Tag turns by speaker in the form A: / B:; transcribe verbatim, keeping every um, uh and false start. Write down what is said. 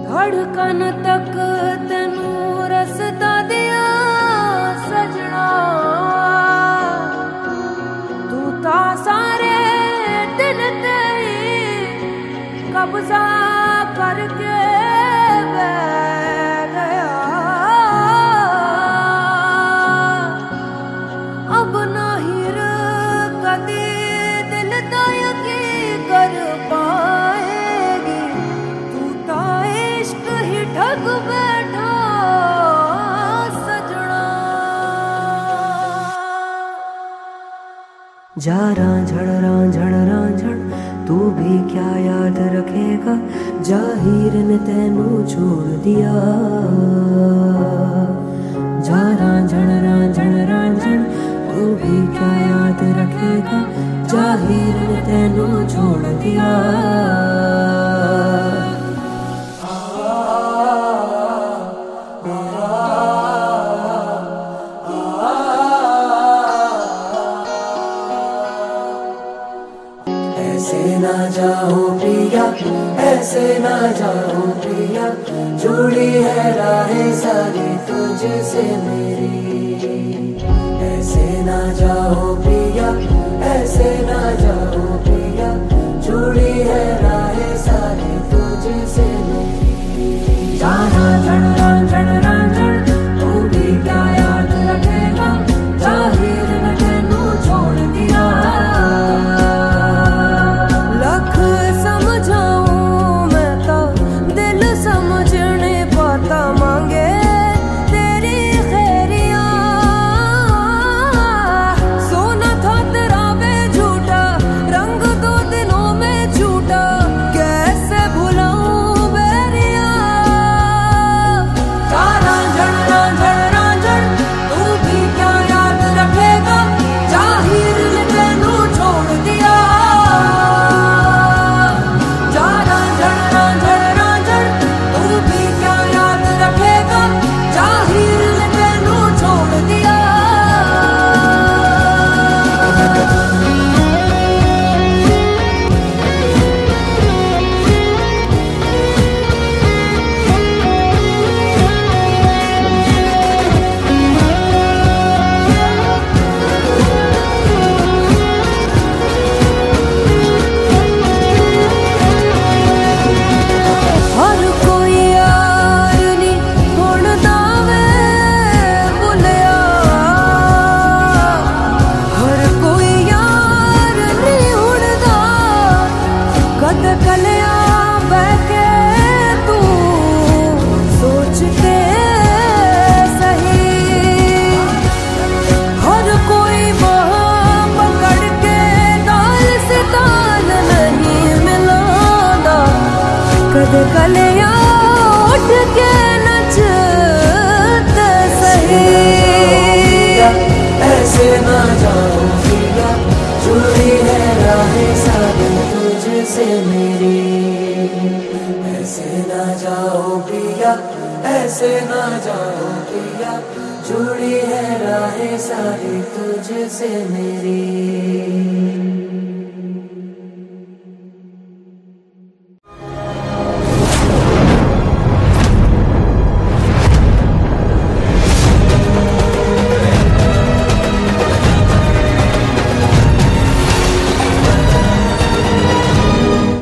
A: धड़कन तक तेनू रसता दिया सजना, तू ता सारे दिल ते कब्जा करके बह गया। अब नहीं कदी दिल दा यकीन कर पाएगी, तू ता इश्क ही ठग बैठा सजना। जा रांझण रांझण रांझण तू भी क्या याद रखेगा, जाहिर ने तेनू छोड़ दिया। जा रांझण रांझण रांझण तू भी क्या याद रखेगा, जाहिर ने तेनू छोड़ दिया। ऐसे ना जाओ प्रिया, ऐसे ना जाओ प्रिया, जुड़ी है राहें सारी तुझसे मेरी। ऐसे ना जाओ प्रिया, ऐसे ना जाओ प्रिया, जुड़ी है राहें सारी तुझसे मेरी। जाना जन रांझण रांझण तू भी क्या याद रखेगा, जाहिर ने तेनू छोड़ दिया। कलिया उठ के नचते सही।
B: ऐसे ना जाओ प्रिया, जुड़ी है राहें सारी तुझसे मेरी। ऐसे ना जाओ प्रिया, ऐसे ना जाओ प्रिया, जुड़ी है राहें सारी तुझसे मेरी।